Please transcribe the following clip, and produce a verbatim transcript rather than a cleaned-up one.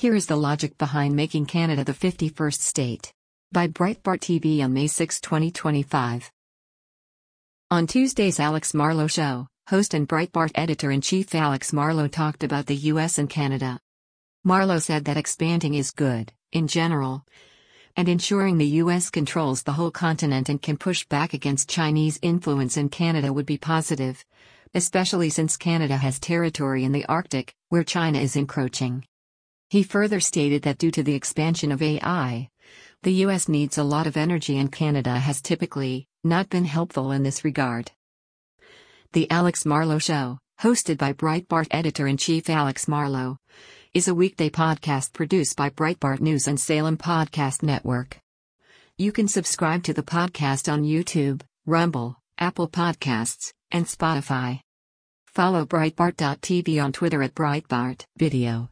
Here is the logic behind making Canada the fifty-first state. By Breitbart T V on May sixth, twenty twenty-five. On Tuesday's Alex Marlow Show, host and Breitbart editor-in-chief Alex Marlow talked about the U S and Canada. Marlow said that expanding is good, in general, and ensuring the U S controls the whole continent and can push back against Chinese influence in Canada would be positive, especially since Canada has territory in the Arctic, where China is encroaching. He further stated that due to the expansion of A I, the U S needs a lot of energy and Canada has typically not been helpful in this regard. The Alex Marlow Show, hosted by Breitbart editor-in-chief Alex Marlow, is a weekday podcast produced by Breitbart News and Salem Podcast Network. You can subscribe to the podcast on YouTube, Rumble, Apple Podcasts, and Spotify. Follow Breitbart dot T V on Twitter at Breitbart Video.